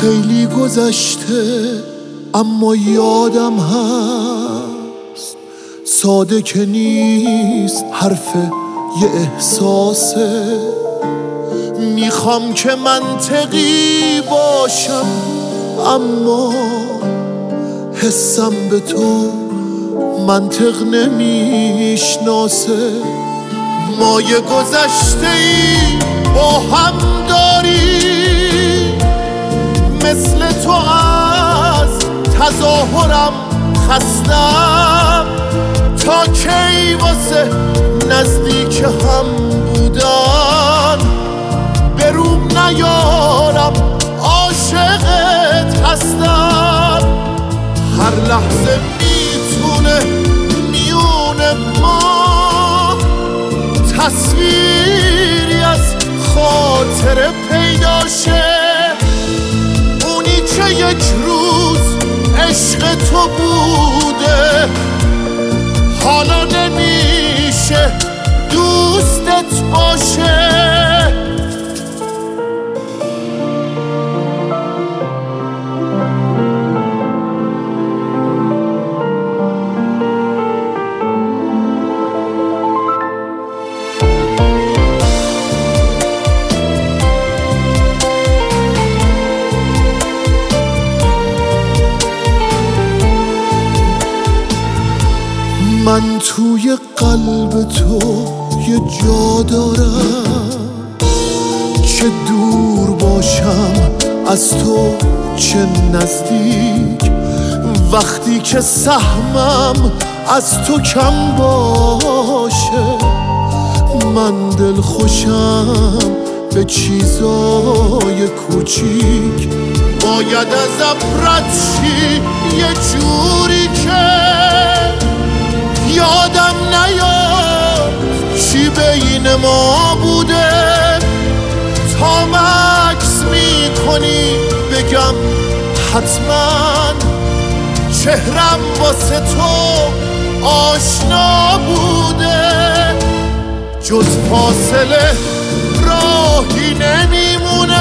خیلی گذشته اما یادم هست، ساده که نیست حرف یه احساسه. میخوام که منطقی باشم اما حسم به تو منطق نمیشناسه. ما یه گذشته ای با هم داریم، مثل تو از تظاهرم خستم. تا کی واسه نزدیک هم بودن به روم نیارم عاشقت هستم. هر لحظه میتونه میون ما تصویری از خاطر پیدا شه. اونی که یک روز عشق تو بوده حالا نمیشه دوستت باشه. من توی قلب تو یه جا دارم، چه دور باشم از تو چه نزدیک. وقتی که سهمم از تو کم باشه من دل خوشم به چیزای کوچیک. باید ازم رد شی یه جوری که یادم نیاد چی بین ما بوده. تا مکس میکنی بگم حتما چهرم واسه تو آشنا بوده. جز فاصله راهی نمیمونه،